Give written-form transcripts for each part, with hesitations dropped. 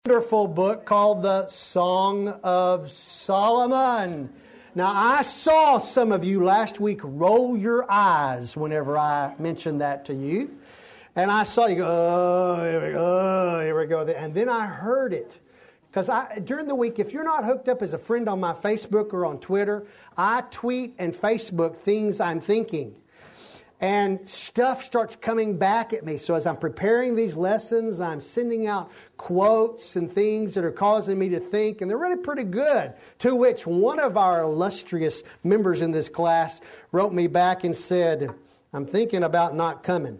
Wonderful book called the Song of Solomon. Now, I saw some of you last week roll your eyes whenever I mentioned that to you. And I saw you go, here we go. And then I heard it. Because during the week, if you're not hooked up as a friend on my Facebook or on Twitter, I tweet and Facebook things I'm thinking. And stuff starts coming back at me. So as I'm preparing these lessons, I'm sending out quotes and things that are causing me to think. And they're really pretty good. To which one of our illustrious members in this class wrote me back and said, I'm thinking about not coming.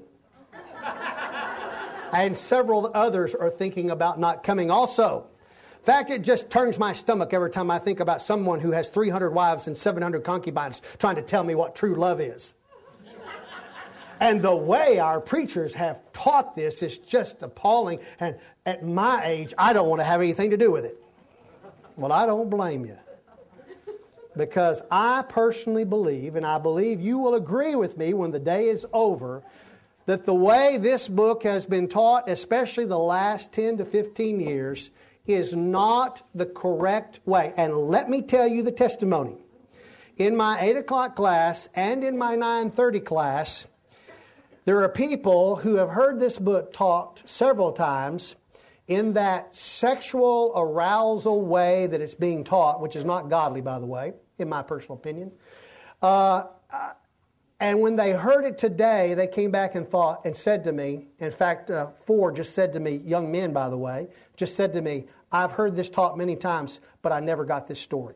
And several others are thinking about not coming also. In fact, it just turns my stomach every time I think about someone who has 300 wives and 700 concubines trying to tell me what true love is. And the way our preachers have taught this is just appalling. And at my age, I don't want to have anything to do with it. Well, I don't blame you. Because I personally believe, and I believe you will agree with me when the day is over, that the way this book has been taught, especially the last 10 to 15 years, is not the correct way. And let me tell you the testimony. In my 8 o'clock class and in my 9:30 class, there are people who have heard this book taught several times in that sexual arousal way that it's being taught, which is not godly, by the way, in my personal opinion. And when they heard it today, they came back and thought and said to me, in fact, 4 just said to me, young men, by the way, just said to me, I've heard this taught many times, but I never got this story.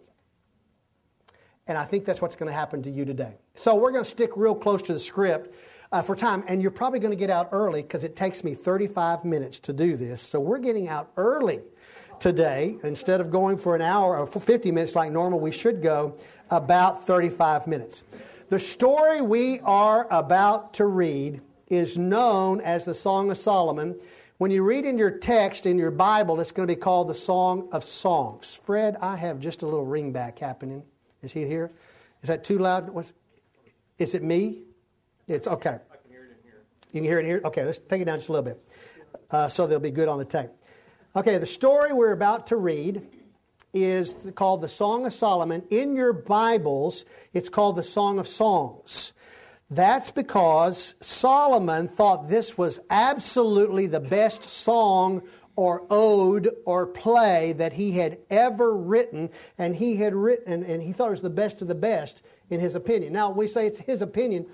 And I think that's what's going to happen to you today. So we're going to stick real close to the script for time, and you're probably going to get out early because it takes me 35 minutes to do this. So we're getting out early today. Instead of going for an hour or 50 minutes like normal, we should go about 35 minutes. The story we are about to read is known as the Song of Solomon. When you read in your text, in your Bible, it's going to be called the Song of Songs. Fred, I have just a little ringback happening. Is he here? Is that too loud? Is it me? It's okay. I can hear it in here. You can hear it in here? Okay, let's take it down just a little bit so they'll be good on the tape. Okay, the story we're about to read is called the Song of Solomon. In your Bibles, it's called the Song of Songs. That's because Solomon thought this was absolutely the best song or ode or play that he had ever written, and he thought it was the best of the best in his opinion. Now, we say it's his opinion.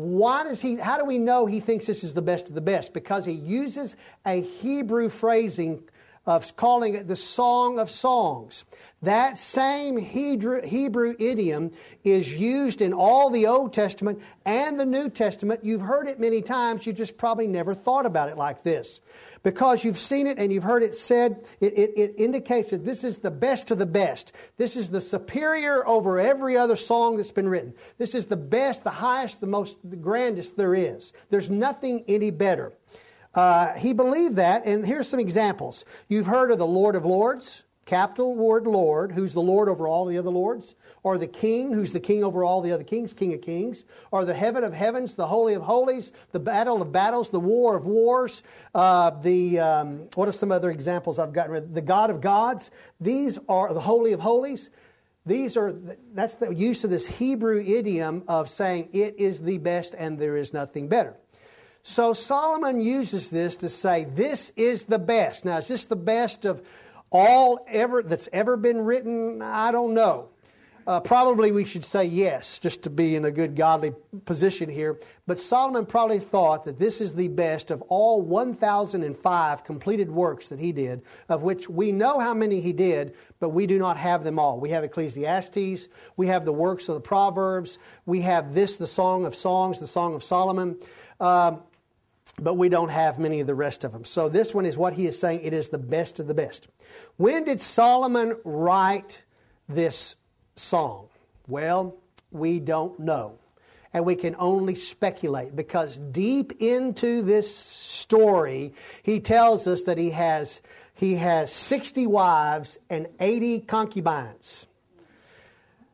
How do we know he thinks this is the best of the best? Because he uses a Hebrew phrasing of calling it the Song of Songs. That same Hebrew idiom is used in all the Old Testament and the New Testament. You've heard it many times, you just probably never thought about it like this. Because you've seen it and you've heard it said, it indicates that this is the best of the best. This is the superior over every other song that's been written. This is the best, the highest, the grandest there is. There's nothing any better. He believed that, and here's some examples. You've heard of the Lord of Lords, capital word Lord, who's the Lord over all the other lords, or the King, who's the King over all the other kings, King of Kings, or the Heaven of Heavens, the Holy of Holies, the Battle of Battles, the War of Wars, what are some other examples I've gotten rid of? The God of Gods. These are the Holy of Holies. That's the use of this Hebrew idiom of saying it is the best and there is nothing better. So Solomon uses this to say, this is the best. Now, is this the best of all that's ever been written? I don't know. Probably we should say yes, just to be in a good godly position here. But Solomon probably thought that this is the best of all 1,005 completed works that he did, of which we know how many he did, but we do not have them all. We have Ecclesiastes, we have the works of the Proverbs, we have the Song of Songs, the Song of Solomon. But we don't have many of the rest of them. So this one is what he is saying. It is the best of the best. When did Solomon write this song? Well, we don't know. And we can only speculate because deep into this story, he tells us that he has 60 wives and 80 concubines.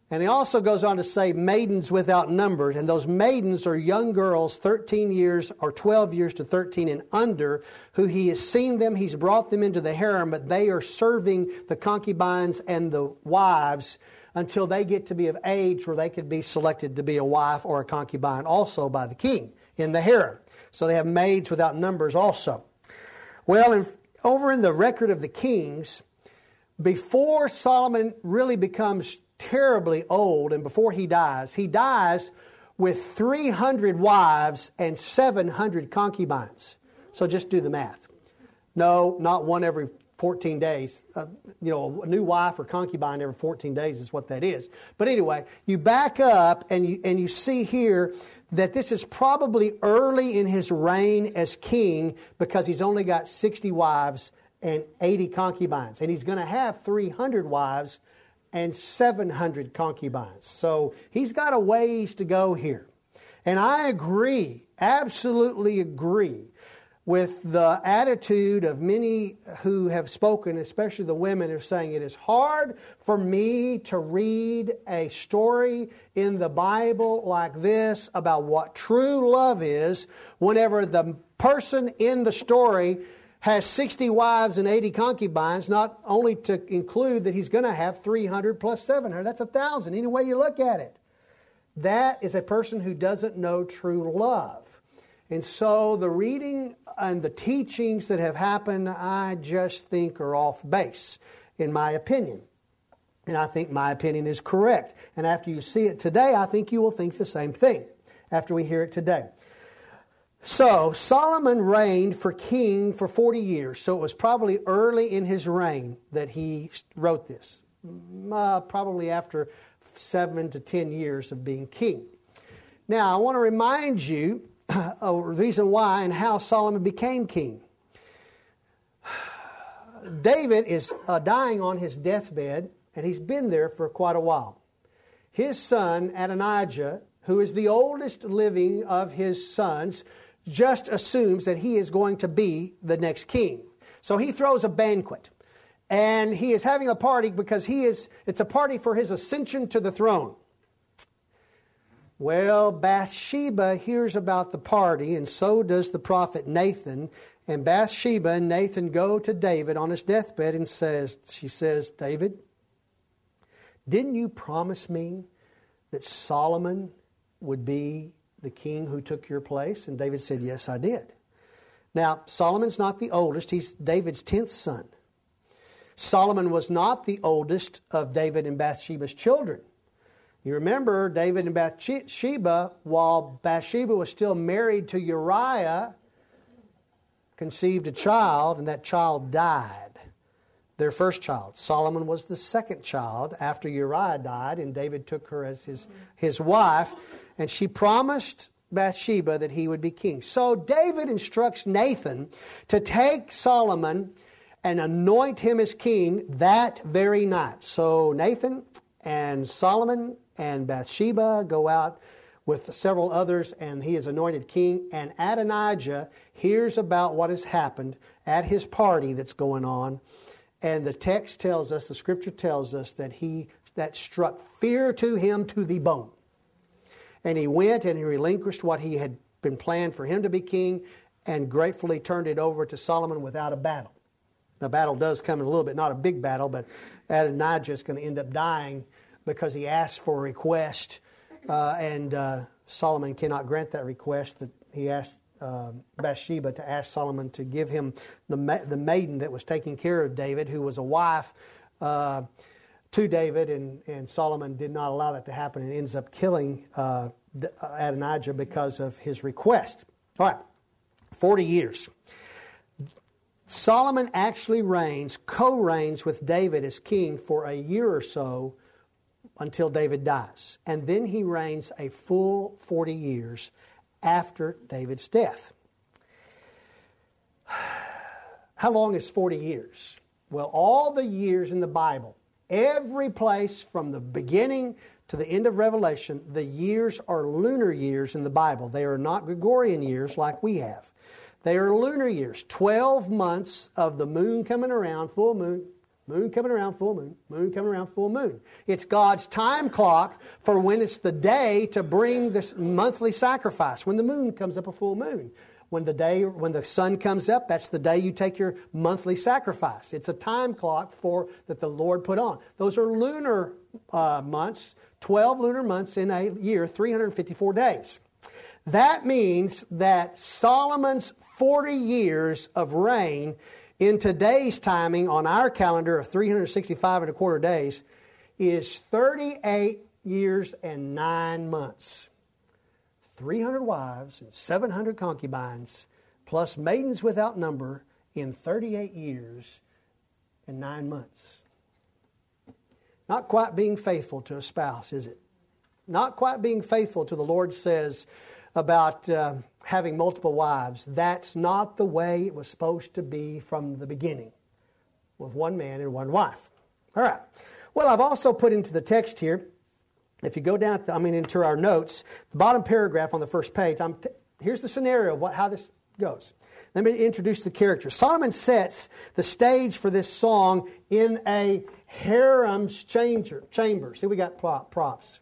And he also goes on to say maidens without numbers. And those maidens are young girls, 13 years or 12 years to 13 and under, who he has seen them. He's brought them into the harem, but they are serving the concubines and the wives until they get to be of age where they could be selected to be a wife or a concubine also by the king in the harem. So they have maids without numbers also. Well, over in the record of the kings, before Solomon really becomes terribly old and before he dies with 300 wives and 700 concubines. So just do the math. No, not one every 14 days. A new wife or concubine every 14 days is what that is. But anyway, you back up and you see here that this is probably early in his reign as king because he's only got 60 wives and 80 concubines. And he's going to have 300 wives and 700 concubines. So he's got a ways to go here. And I agree, absolutely agree, with the attitude of many who have spoken, especially the women, are saying it is hard for me to read a story in the Bible like this about what true love is whenever the person in the story has 60 wives and 80 concubines, not only to include that he's going to have 300 plus 700. That's 1,000, any way you look at it. That is a person who doesn't know true love. And so the reading and the teachings that have happened, I just think are off base, in my opinion. And I think my opinion is correct. And after you see it today, I think you will think the same thing after we hear it today. So Solomon reigned for king for 40 years. So it was probably early in his reign that he wrote this. Probably after 7 to 10 years of being king. Now, I want to remind you a reason why and how Solomon became king. David is dying on his deathbed, and he's been there for quite a while. His son, Adonijah, who is the oldest living of his sons, just assumes that he is going to be the next king. So he throws a banquet. And he is having a party because it's a party for his ascension to the throne. Well, Bathsheba hears about the party, and so does the prophet Nathan. And Bathsheba and Nathan go to David on his deathbed and she says, David, didn't you promise me that Solomon would be the king who took your place? And David said, yes, I did. Now, Solomon's not the oldest. He's David's 10th son. Solomon was not the oldest of David and Bathsheba's children. You remember David and Bathsheba, while Bathsheba was still married to Uriah, conceived a child, and that child died. Their first child. Solomon was the second child after Uriah died, and David took her as his wife. And she promised Bathsheba that he would be king. So David instructs Nathan to take Solomon and anoint him as king that very night. So Nathan and Solomon and Bathsheba go out with several others, and he is anointed king. And Adonijah hears about what has happened at his party that's going on. And the text tells us, the scripture tells us that struck fear to him to the bone. And he went and he relinquished what he had been planned for him to be king and gratefully turned it over to Solomon without a battle. The battle does come in a little bit, not a big battle, but Adonijah is going to end up dying because he asked for a request, and Solomon cannot grant that request. That he asked Bathsheba to ask Solomon to give him the maiden that was taking care of David, who was a wife to David, and Solomon did not allow that to happen and ends up killing Adonijah because of his request. All right, 40 years. Solomon actually co-reigns with David as king for a year or so until David dies. And then he reigns a full 40 years after David's death. How long is 40 years? Well, all the years in the Bible, every place from the beginning to the end of Revelation, the years are lunar years in the Bible. They are not Gregorian years like we have. They are lunar years, 12 months of the moon coming around, full moon, Moon coming around, full moon. Moon coming around, full moon. It's God's time clock for when it's the day to bring this monthly sacrifice, when the moon comes up a full moon. When the sun comes up, that's the day you take your monthly sacrifice. It's a time clock that the Lord put on. Those are lunar months, 12 lunar months in a year, 354 days. That means that Solomon's 40 years of reign in today's timing on our calendar of 365 and a quarter days is 38 years and 9 months. 300 wives and 700 concubines, plus maidens without number in 38 years and 9 months. Not quite being faithful to a spouse, is it? Not quite being faithful to the Lord says about having multiple wives. That's not the way it was supposed to be from the beginning, with one man and one wife. All right. Well, I've also put into the text here, if you go down, into our notes, the bottom paragraph on the first page, here's the scenario of how this goes. Let me introduce the characters. Solomon sets the stage for this song in a harem's chamber. See, we got props.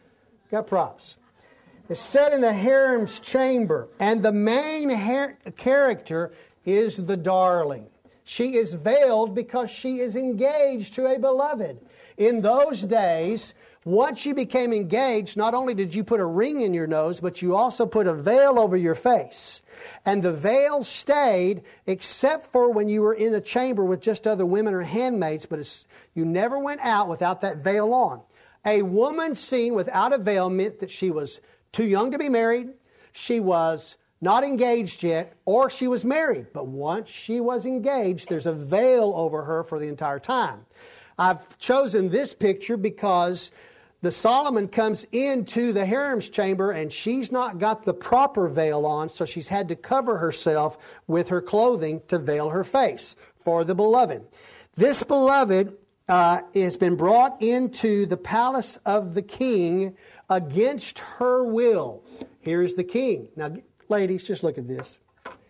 Got props. It's set in the harem's chamber, and the main character is the darling. She is veiled because she is engaged to a beloved. In those days, once you became engaged, not only did you put a ring in your nose, but you also put a veil over your face. And the veil stayed except for when you were in the chamber with just other women or handmaids, but you never went out without that veil on. A woman seen without a veil meant that she was too young to be married, she was not engaged yet, or she was married. But once she was engaged, there's a veil over her for the entire time. I've chosen this picture because the Solomon comes into the harem's chamber and she's not got the proper veil on, so she's had to cover herself with her clothing to veil her face for the beloved. This beloved has been brought into the palace of the king against her will. Here's the king. Now, ladies, just look at this.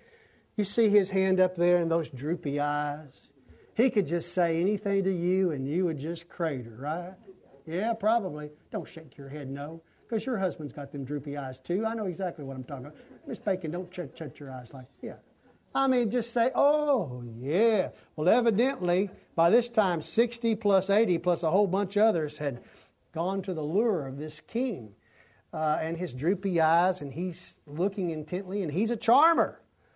You see his hand up there and those droopy eyes? He could just say anything to you and you would just crater, right? Yeah, probably. Don't shake your head no, because your husband's got them droopy eyes too. I know exactly what I'm talking about. Miss Bacon, don't shut your eyes like, yeah. Just say, oh, yeah. Well, evidently, by this time, 60 plus 80 plus a whole bunch of others had gone to the lure of this king and his droopy eyes, and he's looking intently, and he's a charmer.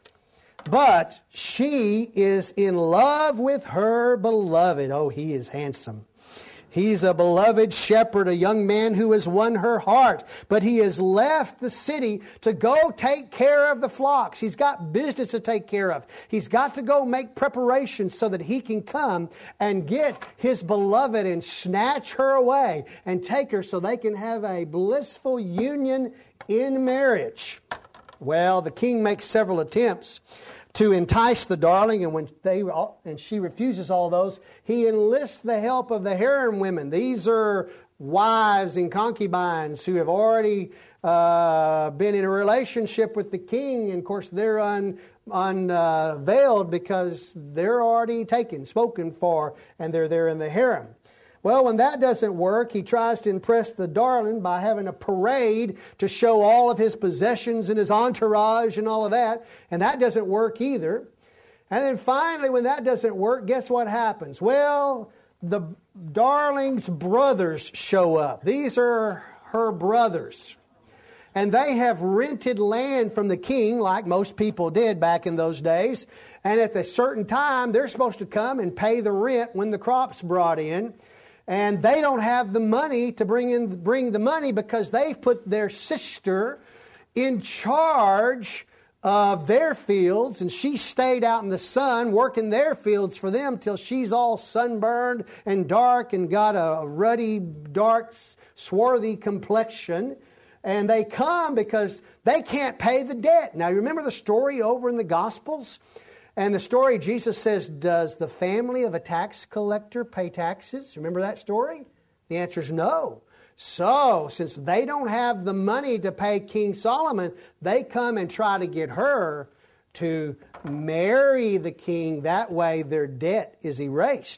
But she is in love with her beloved. Oh, he is handsome. He's a beloved shepherd, a young man who has won her heart. But he has left the city to go take care of the flocks. He's got business to take care of. He's got to go make preparations so that he can come and get his beloved and snatch her away and take her so they can have a blissful union in marriage. Well, the king makes several attempts to entice the darling, and she refuses all those, he enlists the help of the harem women. These are wives and concubines who have already been in a relationship with the king, and of course they're unveiled because they're already spoken for, and they're there in the harem. Well, when that doesn't work, he tries to impress the darling by having a parade to show all of his possessions and his entourage and all of that. And that doesn't work either. And then finally, when that doesn't work, guess what happens? Well, the darling's brothers show up. These are her brothers. And they have rented land from the king, like most people did back in those days. And at a certain time, they're supposed to come and pay the rent when the crop's brought in. And they don't have the money to bring the money because they've put their sister in charge of their fields, and she stayed out in the sun working their fields for them till she's all sunburned and dark and got a ruddy, dark, swarthy complexion. And they come because they can't pay the debt. Now, you remember the story over in the Gospels? And the story, Jesus says, does the family of a tax collector pay taxes? Remember that story? The answer is no. So, since they don't have the money to pay King Solomon, they come and try to get her to marry the king. That way their debt is erased.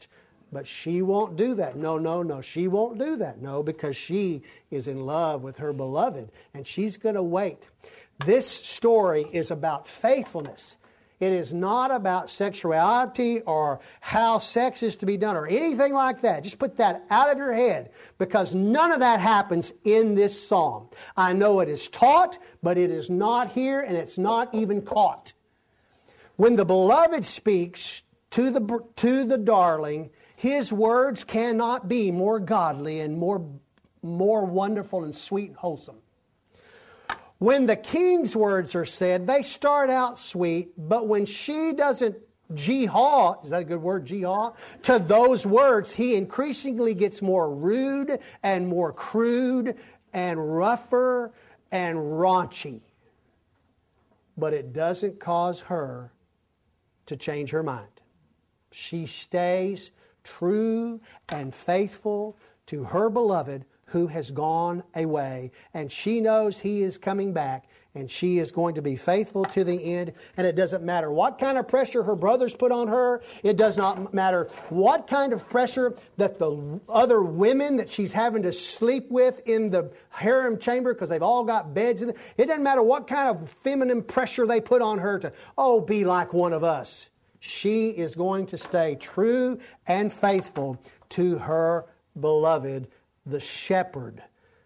But she won't do that. No, no, no. She won't do that. No, because she is in love with her beloved, and she's going to wait. This story is about faithfulness. It is not about sexuality or how sex is to be done or anything like that. Just put that out of your head, because none of that happens in this psalm. I know it is taught, but it is not here, and it's not even caught. When the beloved speaks to the darling, his words cannot be more godly and more wonderful and sweet and wholesome. When the king's words are said, they start out sweet, but when she doesn't jee-haw, is that a good word, jee-haw, to those words, he increasingly gets more rude and more crude and rougher and raunchy. But it doesn't cause her to change her mind. She stays true and faithful to her beloved who has gone away, and she knows he is coming back, and she is going to be faithful to the end. And it doesn't matter what kind of pressure her brothers put on her. It does not matter what kind of pressure that the other women that she's having to sleep with in the harem chamber, because they've all got beds in it. It doesn't matter what kind of feminine pressure they put on her to, be like one of us. She is going to stay true and faithful to her beloved, the shepherd,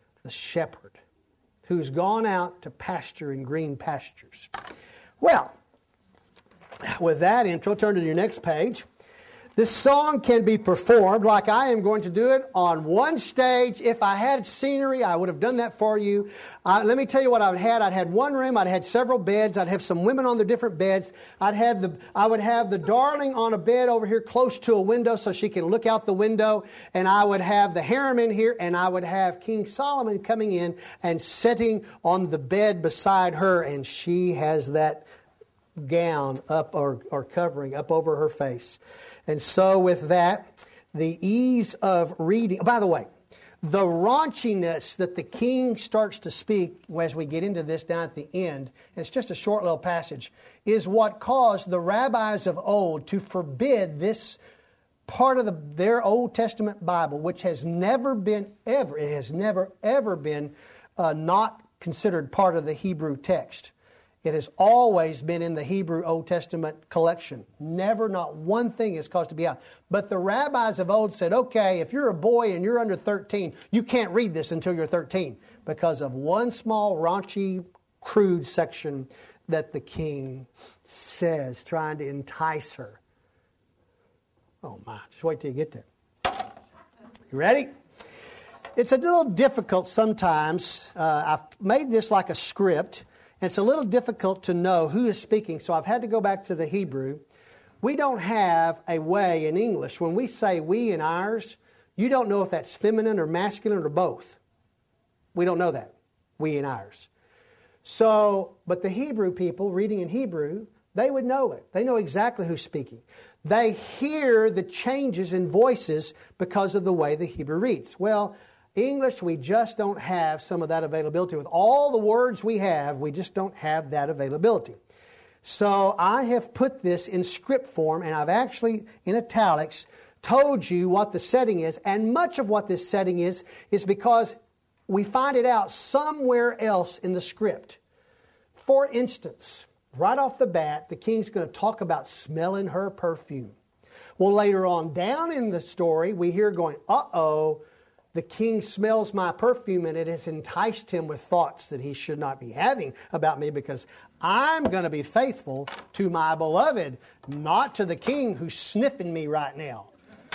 who's gone out to pasture in green pastures. Well, with that intro, turn to your next page. This song can be performed like I am going to do it on one stage. If I had scenery, I would have done that for you. Let me tell you what I would have had. I'd had one room. I'd had several beds. I'd have some women on their different beds. I would have the darling on a bed over here close to a window so she can look out the window. And I would have the harem in here. And I would have King Solomon coming in and sitting on the bed beside her. And she has that gown up or covering up over her face. And so with that, the ease of reading. By the way, the raunchiness that the king starts to speak as we get into this down at the end, and it's just a short little passage, is what caused the rabbis of old to forbid this part of their Old Testament Bible, which has never been ever been not considered part of the Hebrew text. It has always been in the Hebrew Old Testament collection. Never, not one thing is caused to be out. But the rabbis of old said, okay, if you're a boy and you're under 13, you can't read this until you're 13 because of one small, raunchy, crude section that the king says, trying to entice her. Oh my, just wait till you get there. You ready? It's a little difficult sometimes. I've made this like a script. It's a little difficult to know who is speaking, so I've had to go back to the Hebrew. We don't have a way in English. When we say we and ours, you don't know if that's feminine or masculine or both. We don't know that, we and ours. So, but the Hebrew people reading in Hebrew, they would know it. They know exactly who's speaking. They hear the changes in voices because of the way the Hebrew reads. Well, English, we just don't have some of that availability. With all the words we have, we just don't have that availability. So I have put this in script form, and I've actually, in italics, told you what the setting is. And much of what this setting is because we find it out somewhere else in the script. For instance, right off the bat, the king's going to talk about smelling her perfume. Well, later on down in the story, we hear going, uh-oh, the king smells my perfume, and it has enticed him with thoughts that he should not be having about me, because I'm going to be faithful to my beloved, not to the king who's sniffing me right now.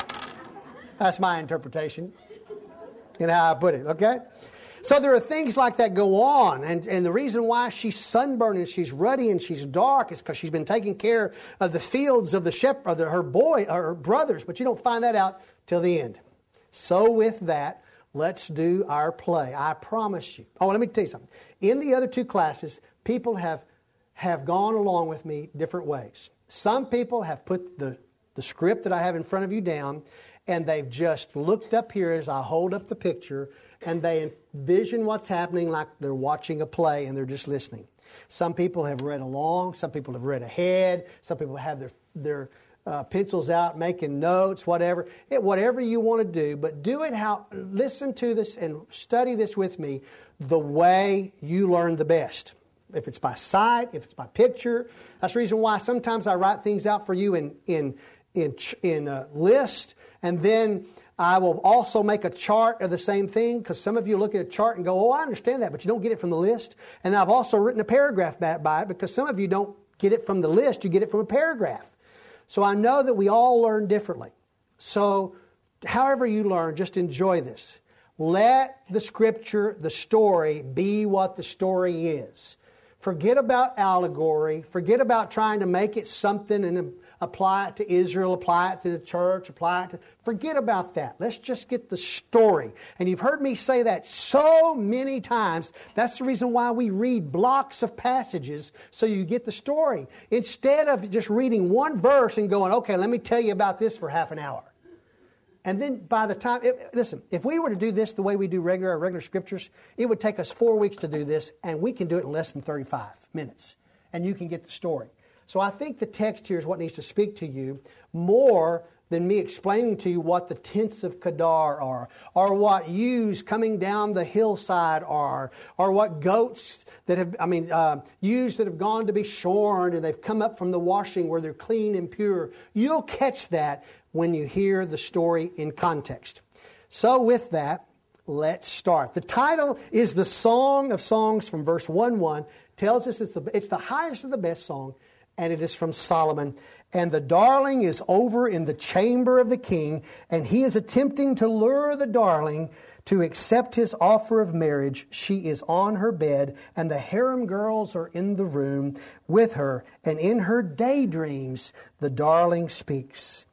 That's my interpretation and how I put it, okay? So there are things like that go on, and the reason why she's sunburned and she's ruddy and she's dark is because she's been taking care of the fields of the shepherd, her brothers, but you don't find that out till the end. So with that, let's do our play. I promise you. Oh, let me tell you something. In the other two classes, people have gone along with me different ways. Some people have put the script that I have in front of you down, and they've just looked up here as I hold up the picture, and they envision what's happening like they're watching a play and they're just listening. Some people have read along. Some people have read ahead. Some people have their pencils out, making notes, whatever. Whatever you want to do, but do it listen to this and study this with me the way you learn the best. If it's by sight, if it's by picture. That's the reason why sometimes I write things out for you in a list, and then I will also make a chart of the same thing, because some of you look at a chart and go, oh, I understand that, but you don't get it from the list. And I've also written a paragraph by it, because some of you don't get it from the list, you get it from a paragraph. So I know that we all learn differently. So however you learn, just enjoy this. Let the Scripture, the story, be what the story is. Forget about allegory. Forget about trying to make it something and apply it to Israel, apply it to the church, forget about that. Let's just get the story. And you've heard me say that so many times. That's the reason why we read blocks of passages, so you get the story. Instead of just reading one verse and going, okay, let me tell you about this for half an hour. And then by the time, listen, if we were to do this the way we do regular scriptures, it would take us 4 weeks to do this, and we can do it in less than 35 minutes. And you can get the story. So I think the text here is what needs to speak to you more than me explaining to you what the tents of Kedar are, or what ewes coming down the hillside are, or what goats that ewes that have gone to be shorn and they've come up from the washing where they're clean and pure. You'll catch that when you hear the story in context. So with that, let's start. The title is the Song of Songs from verse 1:1. Tells us it's the highest of the best song, and it is from Solomon. And the darling is over in the chamber of the king, and he is attempting to lure the darling to accept his offer of marriage. She is on her bed, and the harem girls are in the room with her. And in her daydreams, the darling speaks.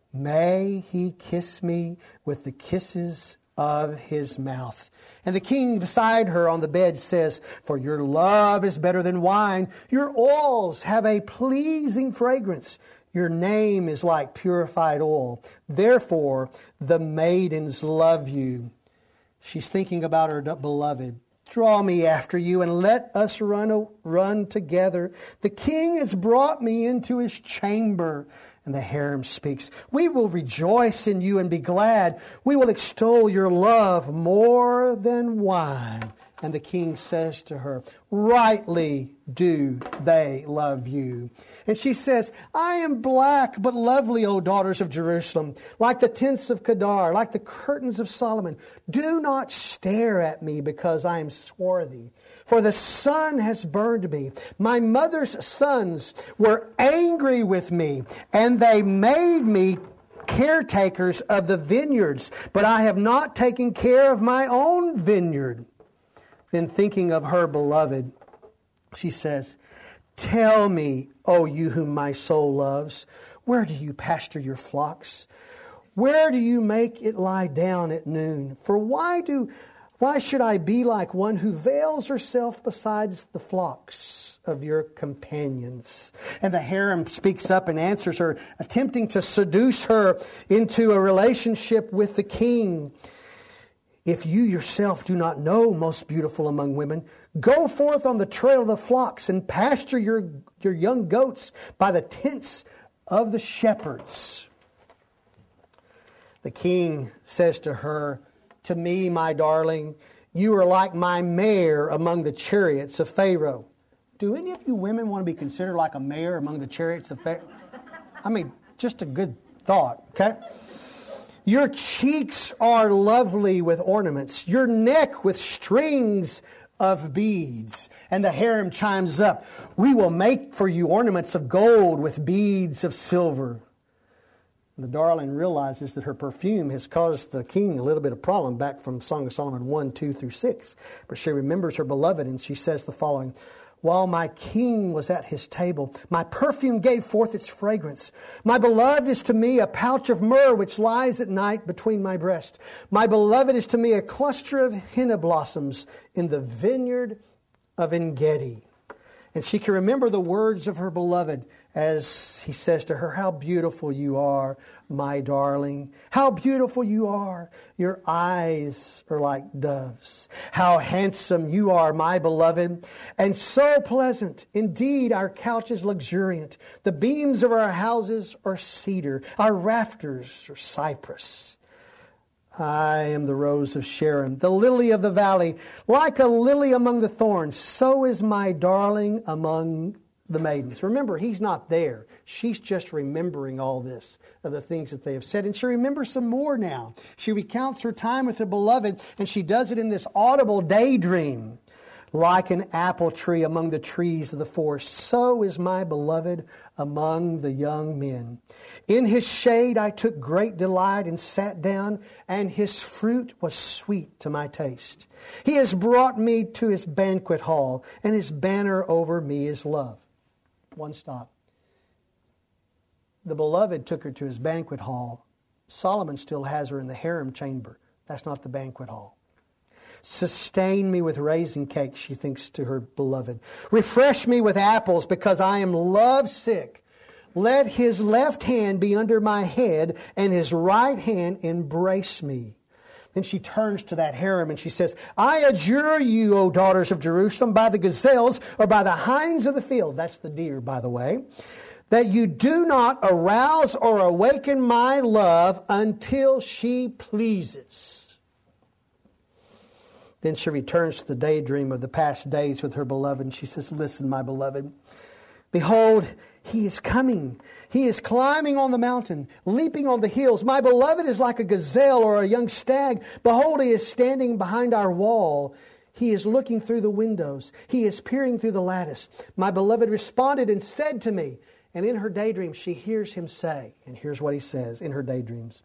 May he kiss me with the kisses of his mouth. And the king beside her on the bed says, for your love is better than wine. Your oils have a pleasing fragrance. Your name is like purified oil. Therefore, the maidens love you. She's thinking about her beloved. Draw me after you and let us run together. The king has brought me into his chamber. And the harem speaks, we will rejoice in you and be glad. We will extol your love more than wine. And the king says to her, rightly do they love you. And she says, I am black but lovely, O daughters of Jerusalem, like the tents of Kedar, like the curtains of Solomon. Do not stare at me because I am swarthy. For the sun has burned me. My mother's sons were angry with me, and they made me caretakers of the vineyards, but I have not taken care of my own vineyard. Then thinking of her beloved, she says, tell me, O you whom my soul loves, where do you pasture your flocks? Where do you make it lie down at noon? For why should I be like one who veils herself besides the flocks of your companions? And the harem speaks up and answers her, attempting to seduce her into a relationship with the king. If you yourself do not know, most beautiful among women, go forth on the trail of the flocks and pasture your young goats by the tents of the shepherds. The king says to her, to me, my darling, you are like my mare among the chariots of Pharaoh. Do any of you women want to be considered like a mare among the chariots of Pharaoh? I mean, just a good thought, okay? Your cheeks are lovely with ornaments, your neck with strings of beads. And the harem chimes up, we will make for you ornaments of gold with beads of silver. The darling realizes that her perfume has caused the king a little bit of problem back from Song of Solomon 1:2-6. But she remembers her beloved and she says the following, while my king was at his table, my perfume gave forth its fragrance. My beloved is to me a pouch of myrrh which lies at night between my breast. My beloved is to me a cluster of henna blossoms in the vineyard of En-gedi. And she can remember the words of her beloved as he says to her, how beautiful you are, my darling. How beautiful you are. Your eyes are like doves. How handsome you are, my beloved, and so pleasant. Indeed, our couch is luxuriant. The beams of our houses are cedar. Our rafters are cypress. I am the rose of Sharon, the lily of the valley. Like a lily among the thorns, so is my darling among the maidens. Remember, he's not there. She's just remembering all this, of the things that they have said. And she remembers some more now. She recounts her time with her beloved, and she does it in this audible daydream. Like an apple tree among the trees of the forest, so is my beloved among the young men. In his shade I took great delight and sat down, and his fruit was sweet to my taste. He has brought me to his banquet hall, and his banner over me is love. One stop. The beloved took her to his banquet hall. Solomon still has her in the harem chamber. That's not the banquet hall. Sustain me with raisin cakes, she thinks to her beloved. Refresh me with apples, because I am lovesick. Let his left hand be under my head, and his right hand embrace me. Then she turns to that harem and she says, I adjure you, O daughters of Jerusalem, by the gazelles or by the hinds of the field. That's the deer, by the way. That you do not arouse or awaken my love until she pleases. Then she returns to the daydream of the past days with her beloved. And she says, listen, my beloved. Behold, he is coming. He is climbing on the mountain, leaping on the hills. My beloved is like a gazelle or a young stag. Behold, he is standing behind our wall. He is looking through the windows. He is peering through the lattice. My beloved responded and said to me, and in her daydreams she hears him say, and here's what he says in her daydreams.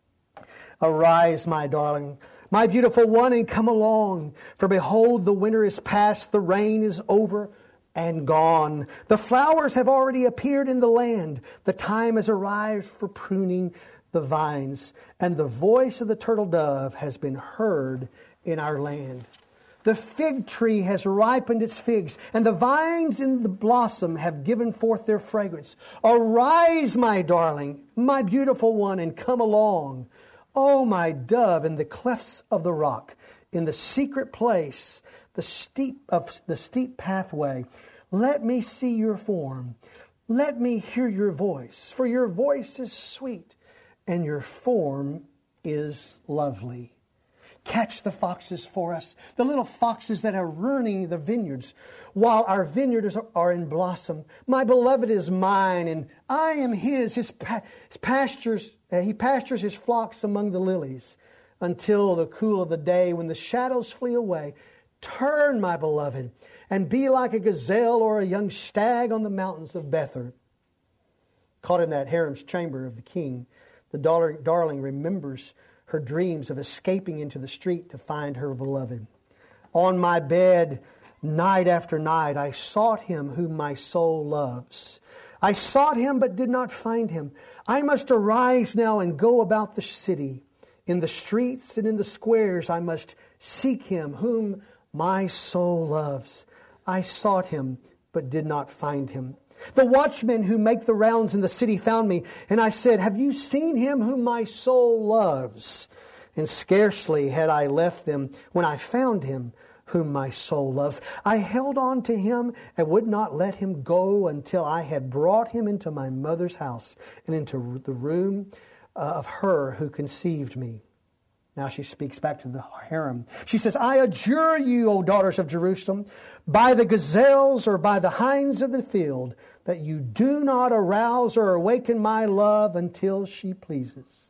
Arise, my darling, my beautiful one, and come along. For behold, the winter is past, the rain is over and gone. The flowers have already appeared in the land. The time has arrived for pruning the vines, and the voice of the turtle dove has been heard in our land. The fig tree has ripened its figs, and the vines in the blossom have given forth their fragrance. Arise, my darling, my beautiful one, and come along. O my dove, in the clefts of the rock, in the secret place, the steep pathway, let me see your form. Let me hear your voice, for your voice is sweet, and your form is lovely. Catch the foxes for us, the little foxes that are ruining the vineyards, while our vineyards are in blossom. My beloved is mine, and I am his. He pastures his flocks among the lilies, until the cool of the day, when the shadows flee away. Turn, my beloved, and be like a gazelle or a young stag on the mountains of Bether. Caught in that harem's chamber of the king, the darling remembers her dreams of escaping into the street to find her beloved. On my bed, night after night, I sought him whom my soul loves. I sought him but did not find him. I must arise now and go about the city. In the streets and in the squares I must seek him whom my soul loves. I sought him but did not find him. The watchmen who make the rounds in the city found me, and I said, have you seen him whom my soul loves? And scarcely had I left them when I found him whom my soul loves. I held on to him and would not let him go until I had brought him into my mother's house and into the room of her who conceived me. Now she speaks back to the harem. She says, I adjure you, O daughters of Jerusalem, by the gazelles or by the hinds of the field, that you do not arouse or awaken my love until she pleases.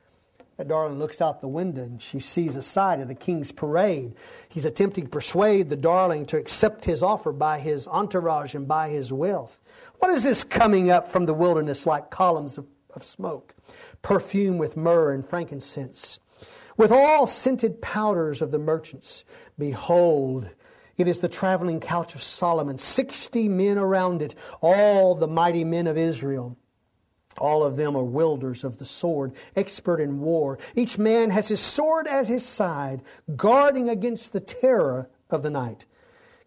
That darling looks out the window and she sees a sight of the king's parade. He's attempting to persuade the darling to accept his offer by his entourage and by his wealth. What is this coming up from the wilderness like columns of smoke, perfumed with myrrh and frankincense, with all scented powders of the merchants? Behold, it is the traveling couch of Solomon, 60 men around it, all the mighty men of Israel. All of them are wielders of the sword, expert in war. Each man has his sword at his side, guarding against the terror of the night.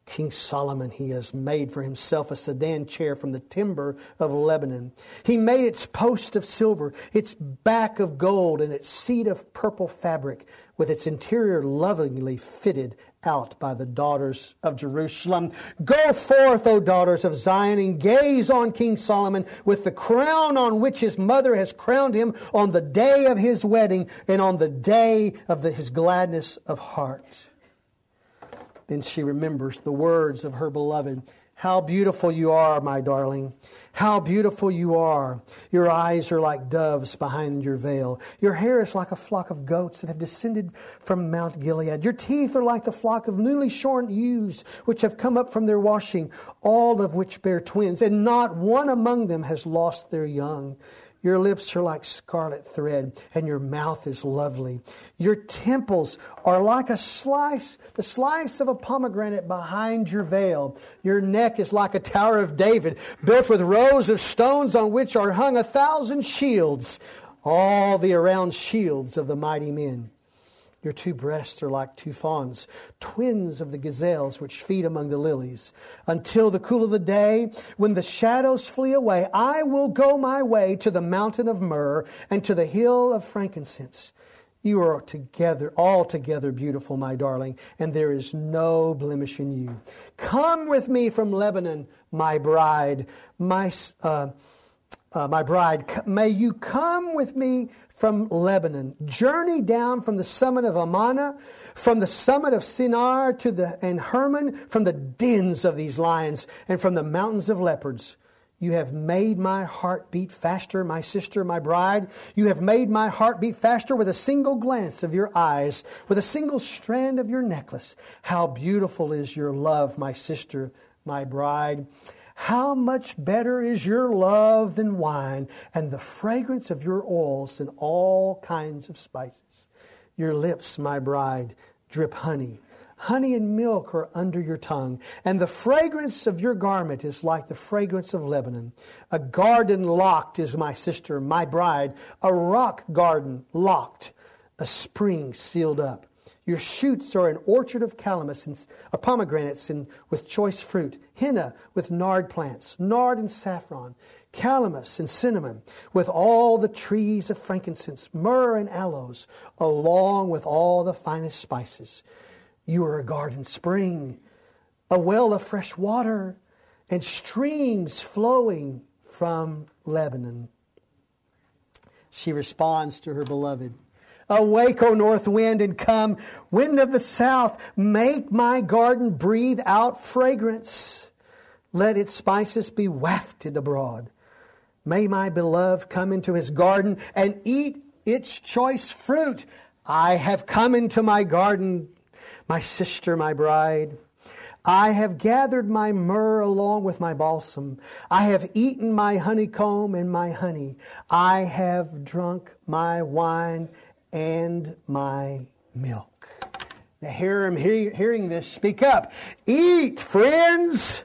King Solomon, he has made for himself a sedan chair from the timber of Lebanon. He made its post of silver, its back of gold, and its seat of purple fabric, with its interior lovingly fitted out by the daughters of Jerusalem. Go forth, O daughters of Zion, and gaze on King Solomon with the crown on which his mother has crowned him on the day of his wedding and on the day of his gladness of heart. Then she remembers the words of her beloved. How beautiful you are, my darling. How beautiful you are. Your eyes are like doves behind your veil. Your hair is like a flock of goats that have descended from Mount Gilead. Your teeth are like the flock of newly shorn ewes which have come up from their washing, all of which bear twins, and not one among them has lost their young. Your lips are like scarlet thread, and your mouth is lovely. Your temples are like the slice of a pomegranate behind your veil. Your neck is like a tower of David, built with rows of stones on which are hung 1,000 shields, all the around shields of the mighty men. Your two breasts are like two fawns, twins of the gazelles which feed among the lilies. Until the cool of the day, when the shadows flee away, I will go my way to the mountain of myrrh and to the hill of frankincense. You are altogether beautiful, my darling, and there is no blemish in you. Come with me from Lebanon, my bride, my bride. May you come with me from Lebanon. Journey down from the summit of Amana, from the summit of Sinar and Hermon, from the dens of these lions, and from the mountains of leopards. You have made my heart beat faster, my sister, my bride. You have made my heart beat faster with a single glance of your eyes, with a single strand of your necklace. How beautiful is your love, my sister, my bride. How much better is your love than wine, and the fragrance of your oils than all kinds of spices. Your lips, my bride, drip honey. Honey and milk are under your tongue, and the fragrance of your garment is like the fragrance of Lebanon. A garden locked is my sister, my bride, a rock garden locked, a spring sealed up. Your shoots are an orchard of calamus and pomegranates with choice fruit, henna with nard plants, nard and saffron, calamus and cinnamon, with all the trees of frankincense, myrrh and aloes, along with all the finest spices. You are a garden spring, a well of fresh water, and streams flowing from Lebanon. She responds to her beloved. Awake, O north wind, and come, wind of the south, make my garden breathe out fragrance. Let its spices be wafted abroad. May my beloved come into his garden and eat its choice fruit. I have come into my garden, my sister, my bride. I have gathered my myrrh along with my balsam. I have eaten my honeycomb and my honey. I have drunk my wine and my milk. Now hearing this, speak up. Eat, friends.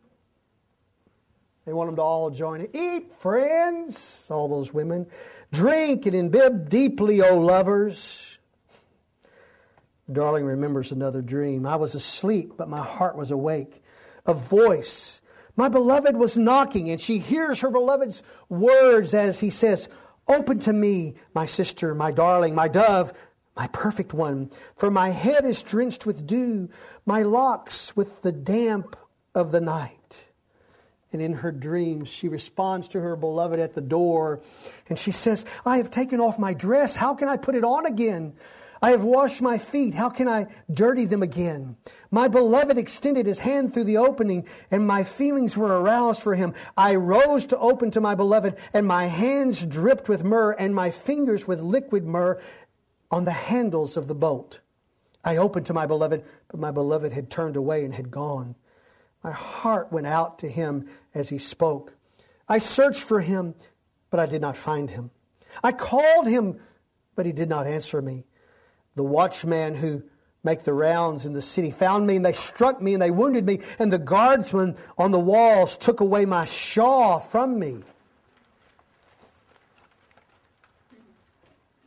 They want them to all join it. Eat, friends, all those women. Drink and imbibe deeply, O lovers. The darling remembers another dream. I was asleep, but my heart was awake. A voice. My beloved was knocking, and she hears her beloved's words as he says, Open to me, my sister, my darling, my dove, my perfect one. For my head is drenched with dew, my locks with the damp of the night. And in her dreams, she responds to her beloved at the door. And she says, I have taken off my dress. How can I put it on again? I have washed my feet. How can I dirty them again? My beloved extended his hand through the opening, and my feelings were aroused for him. I rose to open to my beloved, and my hands dripped with myrrh, and my fingers with liquid myrrh on the handles of the bolt. I opened to my beloved, but my beloved had turned away and had gone. My heart went out to him as he spoke. I searched for him, but I did not find him. I called him, but he did not answer me. The watchmen who make the rounds in the city found me, and they struck me, and they wounded me, and the guardsmen on the walls took away my shawl from me.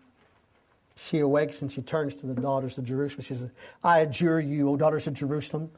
She awakes and she turns to the daughters of Jerusalem. She says, I adjure you, O daughters of Jerusalem,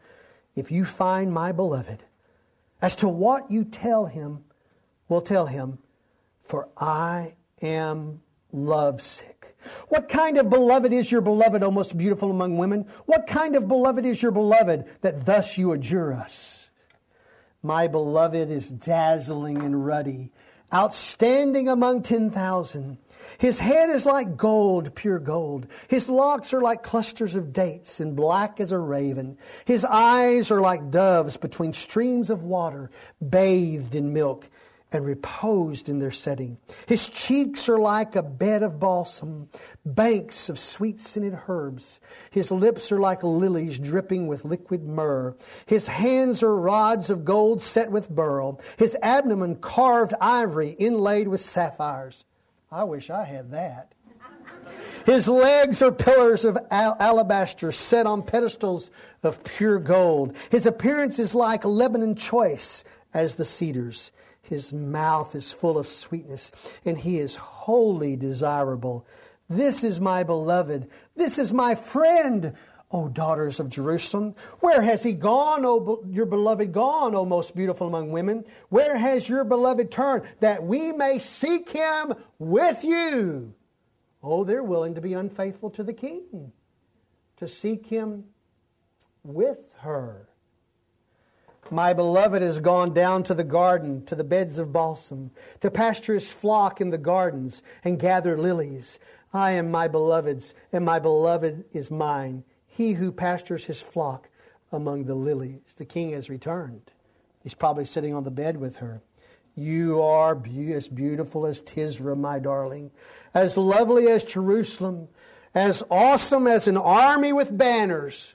if you find my beloved. As to what you tell him, will tell him, for I am lovesick. What kind of beloved is your beloved, O most beautiful among women? What kind of beloved is your beloved that thus you adjure us? My beloved is dazzling and ruddy, outstanding among 10,000. His head is like gold, pure gold. His locks are like clusters of dates and black as a raven. His eyes are like doves between streams of water, bathed in milk and reposed in their setting. His cheeks are like a bed of balsam, banks of sweet-scented herbs. His lips are like lilies dripping with liquid myrrh. His hands are rods of gold set with beryl. His abdomen carved ivory inlaid with sapphires. I wish I had that. His legs are pillars of alabaster set on pedestals of pure gold. His appearance is like Lebanon choice as the cedars. His mouth is full of sweetness, and he is wholly desirable. This is my beloved. This is my friend, O daughters of Jerusalem. Where has he gone, your beloved gone, O most beautiful among women? Where has your beloved turned, that we may seek him with you? Oh, they're willing to be unfaithful to the king, to seek him with her. My beloved has gone down to the garden, to the beds of balsam, to pasture his flock in the gardens and gather lilies. I am my beloved's, and my beloved is mine. He who pastures his flock among the lilies. The king has returned. He's probably sitting on the bed with her. You are as beautiful as Tisra, my darling, as lovely as Jerusalem, as awesome as an army with banners.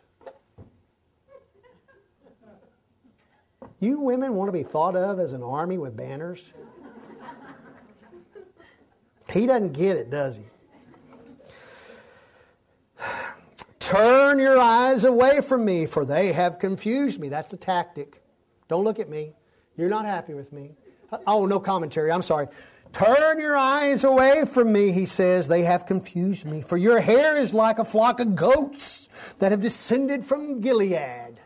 You women want to be thought of as an army with banners? He doesn't get it, does he? Turn your eyes away from me, for they have confused me. That's the tactic. Don't look at me. You're not happy with me. Oh, no commentary. I'm sorry. Turn your eyes away from me, he says. They have confused me. For your hair is like a flock of goats that have descended from Gilead.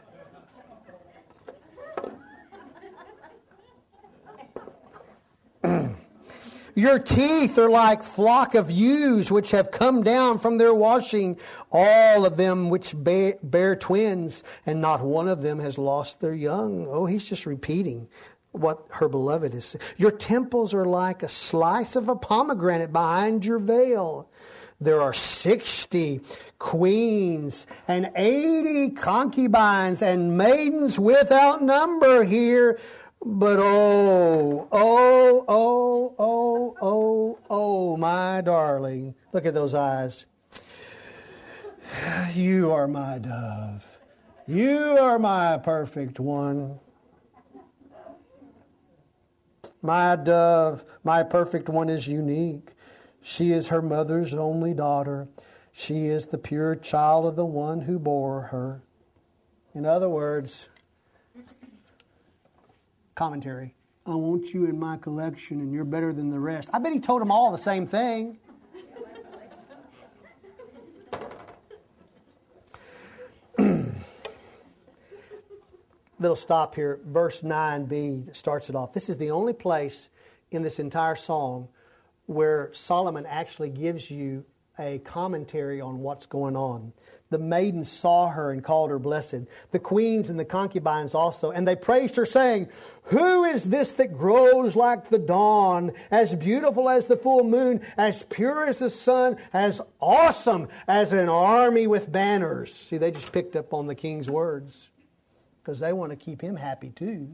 Your teeth are like flock of ewes which have come down from their washing, all of them which bear twins, and not one of them has lost their young. Oh, he's just repeating what her beloved is. Your temples are like a slice of a pomegranate behind your veil. There are 60 queens and 80 concubines and maidens without number here. But oh, my darling. Look at those eyes. You are my dove. You are my perfect one. My dove, my perfect one is unique. She is her mother's only daughter. She is the pure child of the one who bore her. In other words, commentary. I want you in my collection and you're better than the rest. I bet he told them all the same thing. Little stop here. Verse 9b starts it off. This is the only place in this entire song where Solomon actually gives you a commentary on what's going on. The maidens saw her and called her blessed. The queens and the concubines also. And they praised her, saying, Who is this that grows like the dawn, as beautiful as the full moon, as pure as the sun, as awesome as an army with banners? See, they just picked up on the king's words because they want to keep him happy too.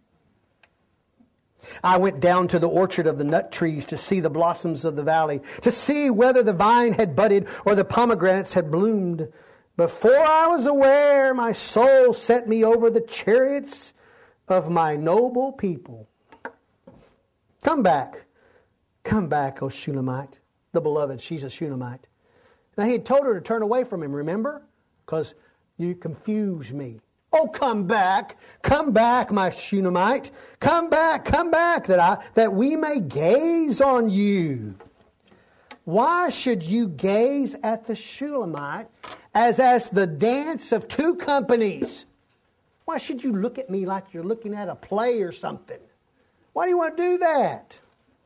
I went down to the orchard of the nut trees to see the blossoms of the valley, to see whether the vine had budded or the pomegranates had bloomed. Before I was aware, my soul set me over the chariots of my noble people. Come back, O Shunammite. The beloved, she's a Shunammite. Now he had told her to turn away from him, remember? Because you confuse me. Oh, come back, my Shunammite. Come back, that we may gaze on you. Why should you gaze at the Shulamite as the dance of two companies? Why should you look at me like you're looking at a play or something? Why do you want to do that?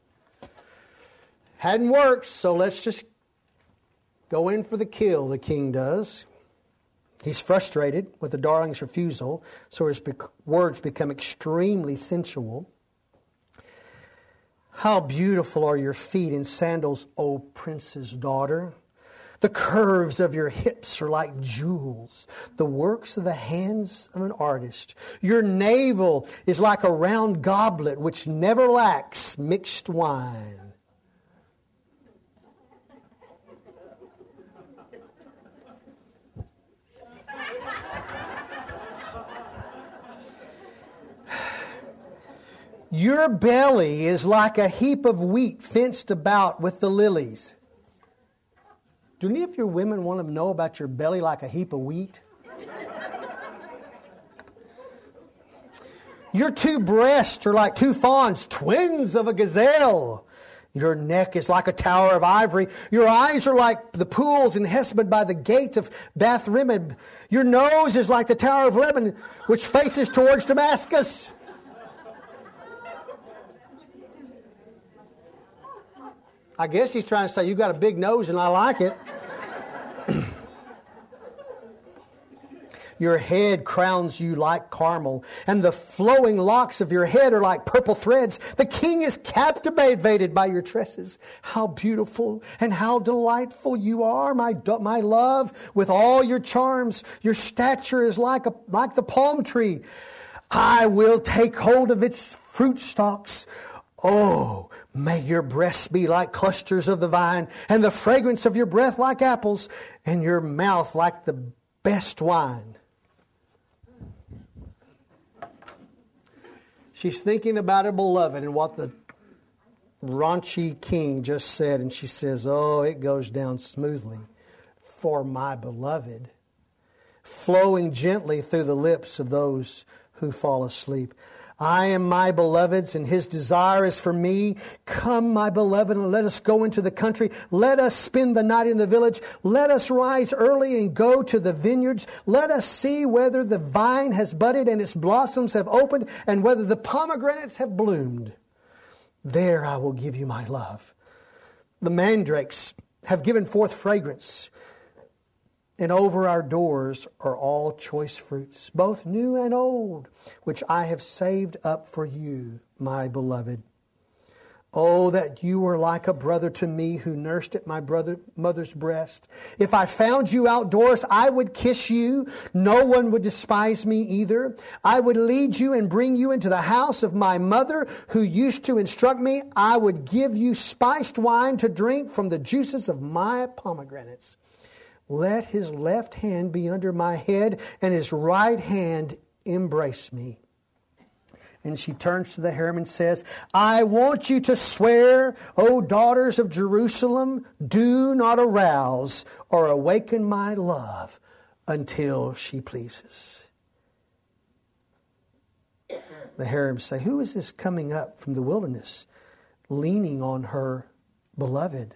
Hadn't worked, so let's just go in for the kill, the king does. He's frustrated with the darling's refusal, so his words become extremely sensual. How beautiful are your feet in sandals, O prince's daughter. The curves of your hips are like jewels, the works of the hands of an artist. Your navel is like a round goblet which never lacks mixed wine. Your belly is like a heap of wheat fenced about with the lilies. Do any of your women want to know about your belly like a heap of wheat? Your two breasts are like two fawns, twins of a gazelle. Your neck is like a tower of ivory. Your eyes are like the pools in Hesbon by the gate of Bath-rimmon. Your nose is like the Tower of Lebanon, which faces towards Damascus. I guess he's trying to say, you got a big nose and I like it. Your head crowns you like caramel, and the flowing locks of your head are like purple threads. The king is captivated by your tresses. How beautiful and how delightful you are, my love, with all your charms. Your stature is like the palm tree. I will take hold of its fruit stalks. Oh, may your breasts be like clusters of the vine, and the fragrance of your breath like apples, and your mouth like the best wine. She's thinking about her beloved and what the raunchy king just said, and she says, oh, it goes down smoothly for my beloved, flowing gently through the lips of those who fall asleep. I am my beloved's, and his desire is for me. Come, my beloved, and let us go into the country. Let us spend the night in the village. Let us rise early and go to the vineyards. Let us see whether the vine has budded and its blossoms have opened, and whether the pomegranates have bloomed. There I will give you my love. The mandrakes have given forth fragrance, and over our doors are all choice fruits, both new and old, which I have saved up for you, my beloved. Oh, that you were like a brother to me who nursed at my mother's breast. If I found you outdoors, I would kiss you. No one would despise me either. I would lead you and bring you into the house of my mother who used to instruct me. I would give you spiced wine to drink from the juices of my pomegranates. Let his left hand be under my head and his right hand embrace me. And she turns to the harem and says, I want you to swear, O daughters of Jerusalem, do not arouse or awaken my love until she pleases. The harem say, who is this coming up from the wilderness, leaning on her beloved?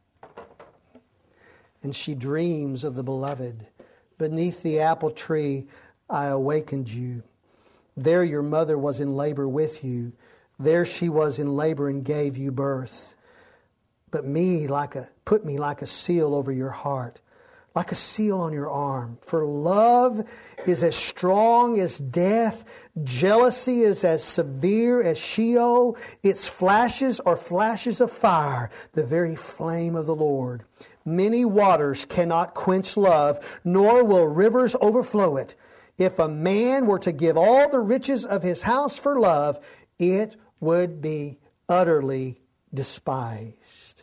And she dreams of the beloved. Beneath the apple tree I awakened you. There your mother was in labor with you. There she was in labor and gave you birth. But put me like a seal over your heart, like a seal on your arm. For love is as strong as death. Jealousy is as severe as Sheol. Its flashes are flashes of fire, the very flame of the Lord. Many waters cannot quench love, nor will rivers overflow it. If a man were to give all the riches of his house for love, it would be utterly despised.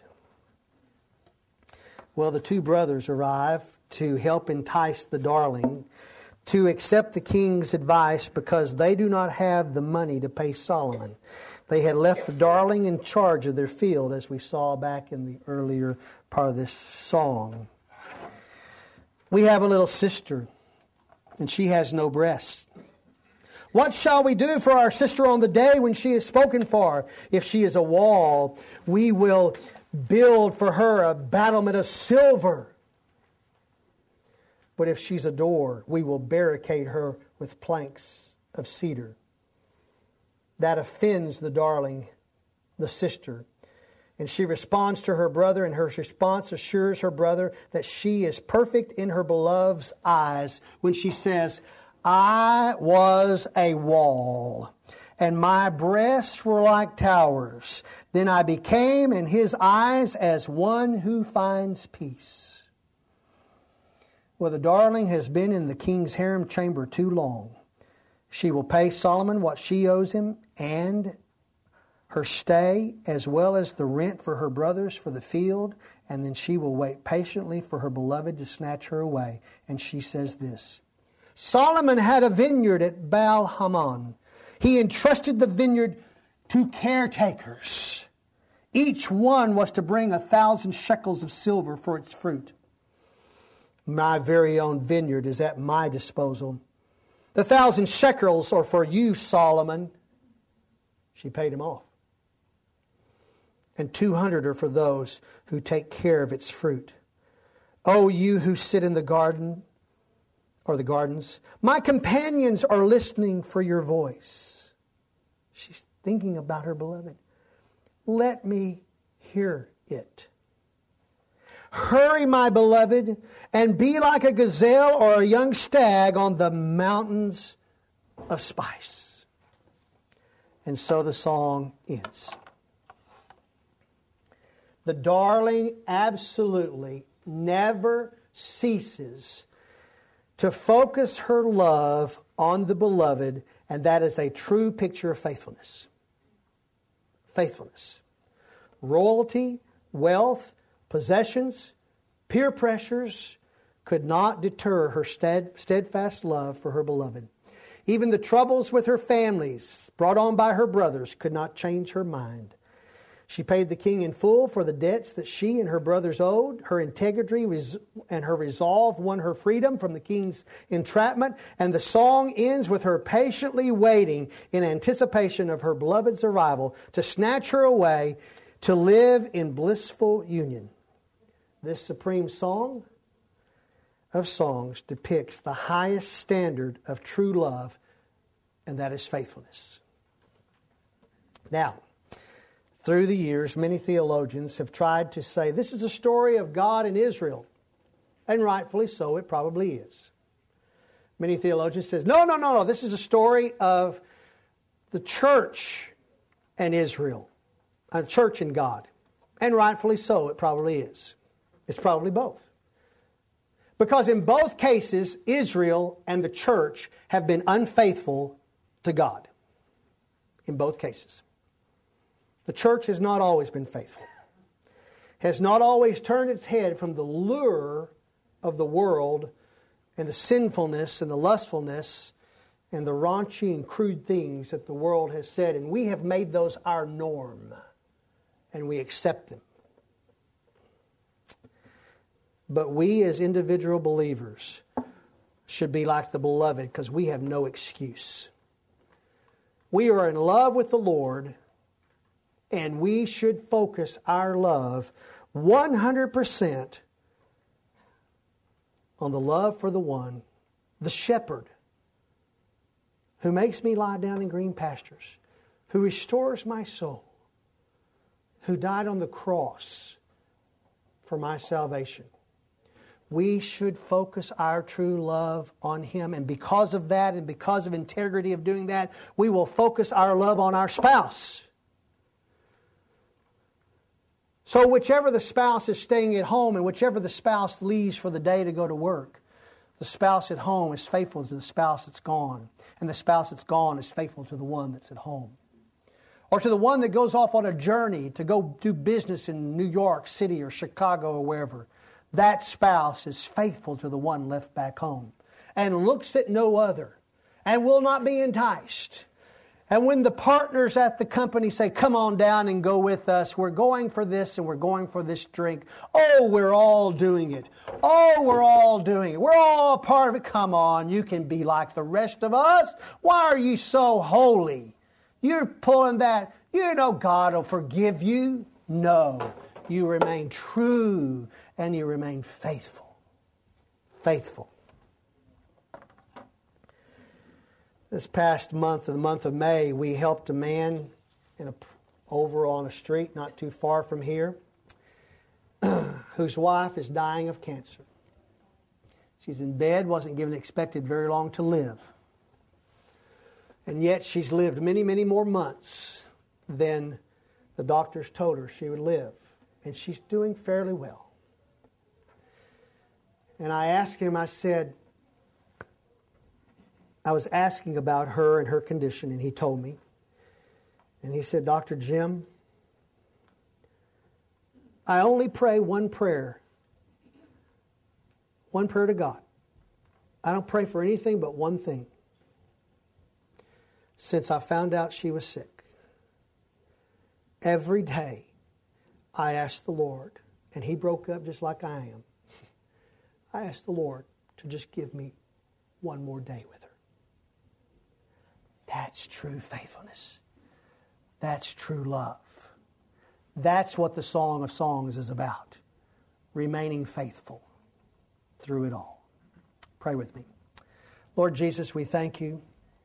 Well, the two brothers arrive to help entice the darling to accept the king's advice because they do not have the money to pay Solomon. They had left the darling in charge of their field, as we saw back in the earlier part of this song. We have a little sister, and she has no breasts. What shall we do for our sister on the day when she is spoken for? If she is a wall, we will build for her a battlement of silver. But if she's a door, we will barricade her with planks of cedar. That offends the darling, the sister. And she responds to her brother, and her response assures her brother that she is perfect in her beloved's eyes when she says, I was a wall, and my breasts were like towers. Then I became in his eyes as one who finds peace. Well, the darling has been in the king's harem chamber too long. She will pay Solomon what she owes him and her stay, as well as the rent for her brothers for the field, and then she will wait patiently for her beloved to snatch her away. And she says this, Solomon had a vineyard at Baal Hamon. He entrusted the vineyard to caretakers. Each one was to bring 1,000 shekels of silver for its fruit. My very own vineyard is at my disposal. The 1,000 shekels are for you, Solomon. She paid him off. And 200 are for those who take care of its fruit. O you who sit in the garden, or the gardens, my companions are listening for your voice. She's thinking about her beloved. Let me hear it. Hurry, my beloved, and be like a gazelle or a young stag on the mountains of spice. And so the song ends. The darling absolutely never ceases to focus her love on the beloved, and that is a true picture of faithfulness. Faithfulness. Royalty, wealth, possessions, peer pressures could not deter her steadfast love for her beloved. Even the troubles with her families, brought on by her brothers, could not change her mind. She paid the king in full for the debts that she and her brothers owed. Her integrity and her resolve won her freedom from the king's entrapment. And the song ends with her patiently waiting in anticipation of her beloved's arrival to snatch her away to live in blissful union. This supreme song of songs depicts the highest standard of true love, and that is faithfulness. Now, through the years, many theologians have tried to say this is a story of God and Israel. And rightfully so, it probably is. Many theologians say, no, this is a story of the church and Israel. The church and God. And rightfully so, it probably is. It's probably both. Because in both cases, Israel and the church have been unfaithful to God. In both cases. The church has not always been faithful. Has not always turned its head from the lure of the world and the sinfulness and the lustfulness and the raunchy and crude things that the world has said. And we have made those our norm. And we accept them. But we as individual believers should be like the beloved because we have no excuse. We are in love with the Lord, and we should focus our love 100% on the love for the one, the shepherd, who makes me lie down in green pastures, who restores my soul, who died on the cross for my salvation. We should focus our true love on Him. And because of that, and because of integrity of doing that, we will focus our love on our spouse. So whichever the spouse is staying at home and whichever the spouse leaves for the day to go to work, the spouse at home is faithful to the spouse that's gone. And the spouse that's gone is faithful to the one that's at home. Or to the one that goes off on a journey to go do business in New York City or Chicago or wherever. That spouse is faithful to the one left back home and looks at no other and will not be enticed. And when the partners at the company say, come on down and go with us, we're going for this and we're going for this drink. Oh, we're all doing it. Oh, we're all doing it. We're all a part of it. Come on, you can be like the rest of us. Why are you so holy? You're pulling that. You know God will forgive you. No, you remain true and you remain faithful. Faithful. This past month, the month of May, we helped a man over on a street not too far from here whose wife is dying of cancer. She's in bed, wasn't given expected very long to live. And yet she's lived many, many more months than the doctors told her she would live. And she's doing fairly well. And I asked him, I was asking about her and her condition, and he told me. And he said, Dr. Jim, I only pray one prayer to God. I don't pray for anything but one thing. Since I found out she was sick, every day I asked the Lord, and he broke up just like I am. I asked the Lord to just give me one more day with her. That's true faithfulness. That's true love. That's what the Song of Songs is about. Remaining faithful through it all. Pray with me. Lord Jesus, we thank you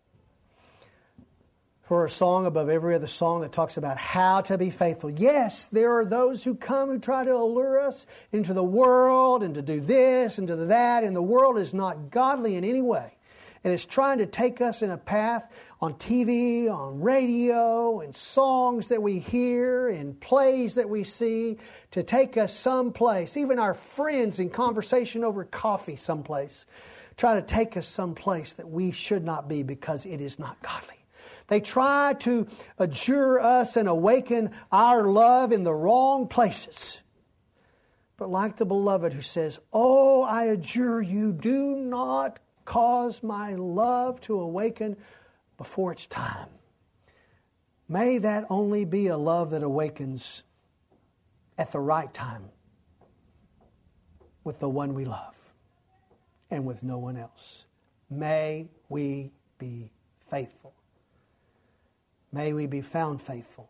for a song above every other song that talks about how to be faithful. Yes, there are those who come who try to allure us into the world and to do this and to do that, and the world is not godly in any way. And it's trying to take us in a path on TV, on radio, and songs that we hear, and plays that we see, to take us someplace. Even our friends in conversation over coffee someplace, try to take us someplace that we should not be because it is not godly. They try to adjure us and awaken our love in the wrong places. But like the beloved who says, oh, I adjure you, do not cause my love to awaken before it's time. May that only be a love that awakens at the right time with the one we love and with no one else. May we be faithful. May we be found faithful.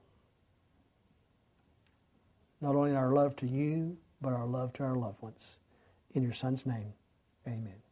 Not only in our love to you, but our love to our loved ones. In your Son's name, amen.